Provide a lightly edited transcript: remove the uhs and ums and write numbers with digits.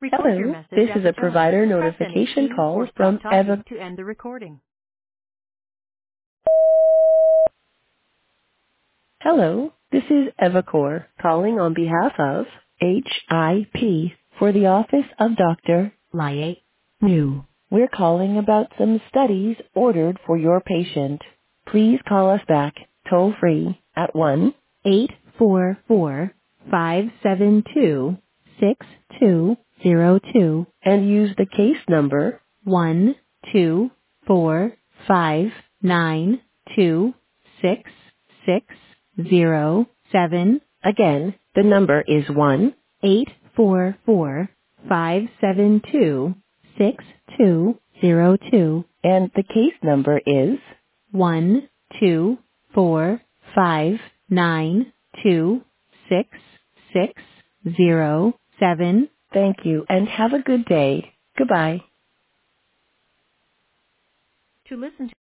Record your Hello, message this at is the a tone. provider Press any notification key call or stop from Eva. talking to end the recording. Hello, this is Evacor calling on behalf of HIP for the office of Dr. Liate New. We're calling about some studies ordered for your patient. Please call us back toll free at 1-844-572-6202 and use the case number 124592667. Again, the number is 1-844-572-6202 and the case number is 124592667. Thank you and have a good day. Goodbye. To listen to